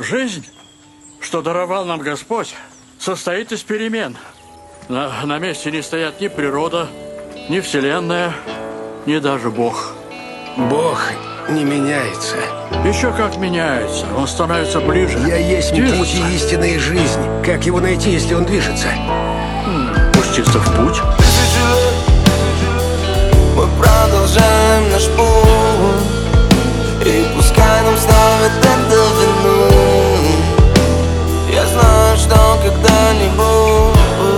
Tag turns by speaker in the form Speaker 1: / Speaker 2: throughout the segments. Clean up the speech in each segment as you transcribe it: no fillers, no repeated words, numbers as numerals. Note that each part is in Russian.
Speaker 1: Жизнь, что даровал нам Господь, состоит из перемен. На месте не стоят ни природа, ни Вселенная, ни даже Бог.
Speaker 2: Бог не меняется.
Speaker 1: Еще как меняется. Он становится ближе.
Speaker 2: Я есть
Speaker 1: движется.
Speaker 2: путь и истинная жизнь. Как его найти, если он движется?
Speaker 1: Пуститься в путь.
Speaker 3: Мы продолжаем наш путь, и пускай нам ставят это вину. Я знаю, что когда-нибудь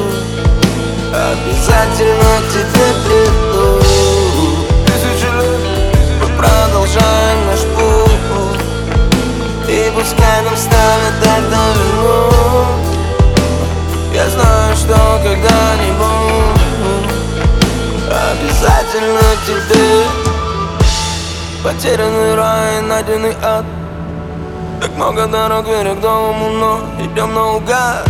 Speaker 3: обязательно к тебе приду. Тысячи лет мы продолжаем наш путь, и пускай нам ставят это вину. Я знаю, что когда-нибудь обязательно к тебе. Потерянный рай, найденный ад. Так много дорог вверх к дому, но идем наугад.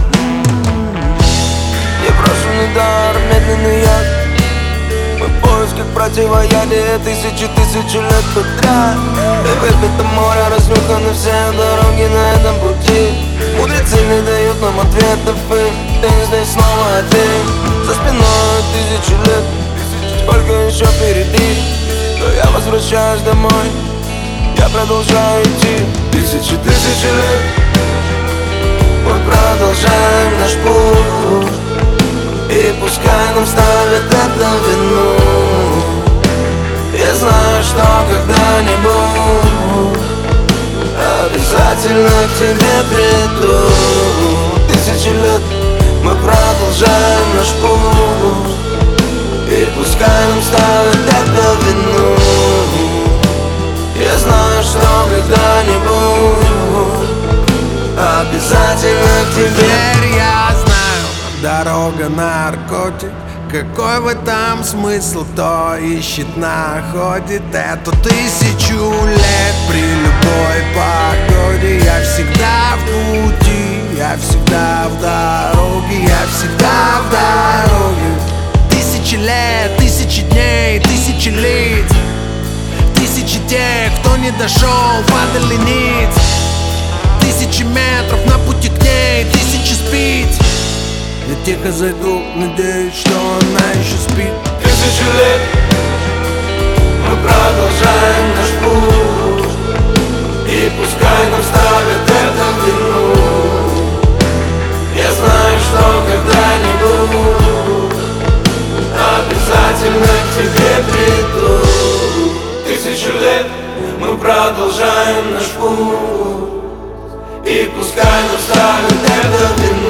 Speaker 3: Непрошенный дар, медленный яд. Мы в поисках противоядия тысячи лет подряд. И выпито море, разнюханы все дороги на этом пути. Мудрецы не дают нам ответов, и ты здесь снова один. За спиной тысячи лет, сколько еще впереди. Но я возвращаюсь домой, я продолжаю идти. Тысячи лет мы продолжаем наш путь, и пускай нам ставят это вину. Я знаю, что когда-нибудь обязательно к тебе приду. Тысячи лет мы продолжаем наш путь, и пускай нам ставят это вину. Я знаю, что когда-нибудь обязательно к тебе.
Speaker 4: Теперь я знаю, дорога наркотик. Какой в этом смысл, кто ищет, находит эту 1000 лет при любой погоде. Я всегда в пути, я всегда в дороге, я всегда в дороге. 1000 лет, 1000 дней, 1000 лиц, 1000 тех, кто не дошел, падали ниц. 1000 метров на пути к ней, 1000 спиц. Я тихо зайду, надеюсь, что она еще спит.
Speaker 3: 1000 лет мы продолжаем наш путь, и пускай нам ставят это вину. Я знаю, что когда-нибудь обязательно к тебе приду. 1000 лет мы продолжаем наш путь, и пускай нам ставят это вину.